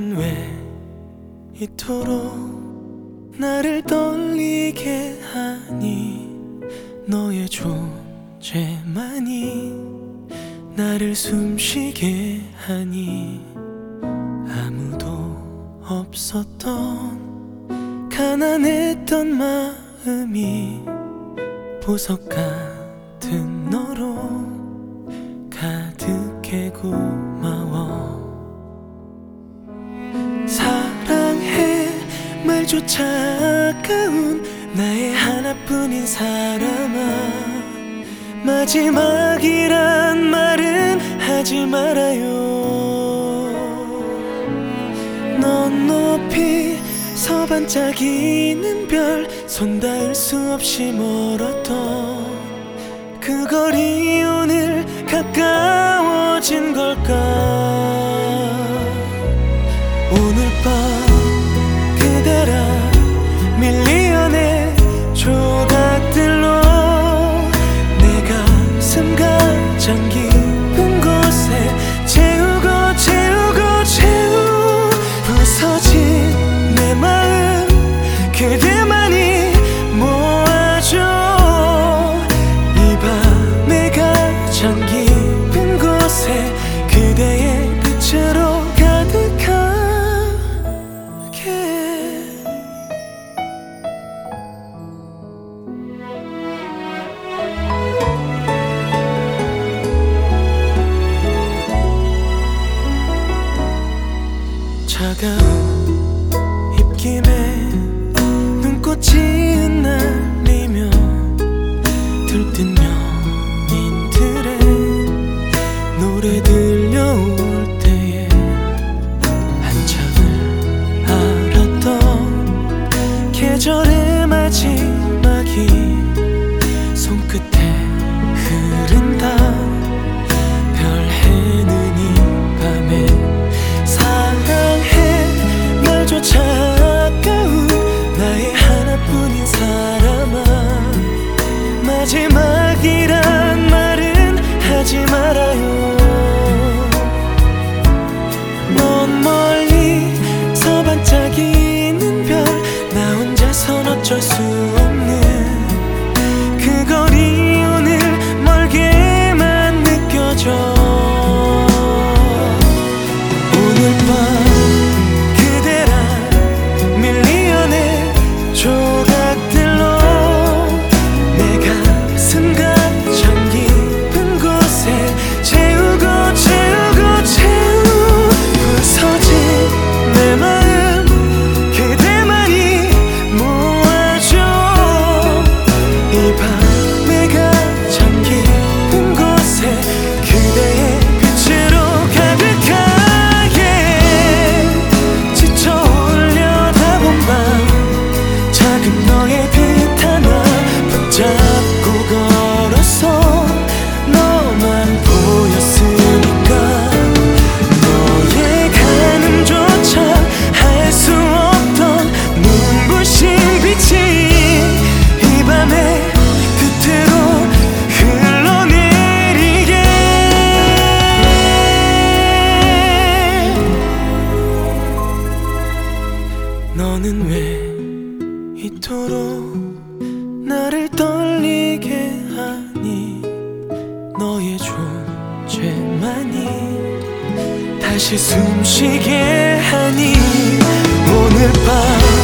너는 왜 이토록 나를 떨리게 하니? 너의 존재만이 나를 숨쉬게 하니. 아무도 없었던 가난했던 마음이 보석 같은 너로 가득해. 고마워. 사랑해 말조차 아까운 나의 하나뿐인 사람아, 마지막이란 말은 하지 말아요. 넌 높이 서 반짝이는 별, 손 닿을 수 없이 멀었던 그 거리 오늘 가까워진 걸까? 오늘 밤 그대라 밀리언의 조각들로 내 가슴 가장 깊은 곳에 채우고 부서진 내 마음 그대만이 모아줘. 이 밤의 가장 깊은 곳에 그대의 빛으로 가득하게. 차가운 입김에 눈꽃이 흩날리며 들뜬 연인들의 노래 들려올 때에 한참을 알았던 계절의 마지막이 손끝에 흐른다. 별 해는 이 밤에 사랑해 말조차 아까운 나의 하나뿐인 사람아, 마지막이란 말은 하지 말아요. 넌 멀리 서 반짝이는 별, 나 혼자선 어쩔 수 없는 그 거리 오늘 멀게만 느껴져. 오늘 밤 그대란 밀리언의 조각들로 내 가슴 가장 깊은 곳에 채우고 부서진 내 마음 그대만이 모아줘. 이 밤의 가장 깊은 곳에 그대의 빛으로 가득하게. 지쳐 올려다본 밤 작은 너의 빛 하나 붙잡고 걸었어. 너만 보였으니까 너의 가늠조차 할 수 없던 눈부신 빛이 이 밤의 끝으로 흘러내리게. 너는 왜 이토록 나를 떨리게 하니? 너의 존재만이 다시 숨쉬게 하니. 오늘 밤